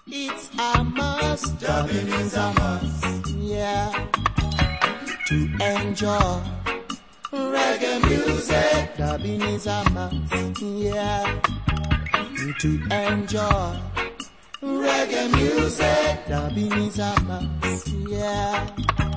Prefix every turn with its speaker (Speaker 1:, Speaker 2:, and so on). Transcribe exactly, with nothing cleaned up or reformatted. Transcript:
Speaker 1: It's a must.
Speaker 2: Dubbing is a must.
Speaker 1: Yeah. To enjoy
Speaker 2: reggae music.
Speaker 1: Dubbing is a must. Yeah. To enjoy
Speaker 2: reggae music.
Speaker 1: Dubbing is a must. Yeah.